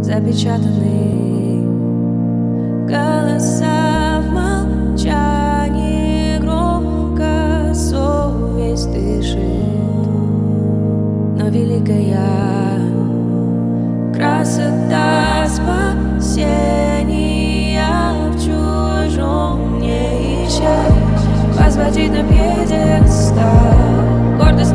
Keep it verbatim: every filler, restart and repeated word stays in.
запечатаны голоса в молчании, громко совесть дышит, но великая красота спасения в чужом не ищет, возводить на пьедестал гордость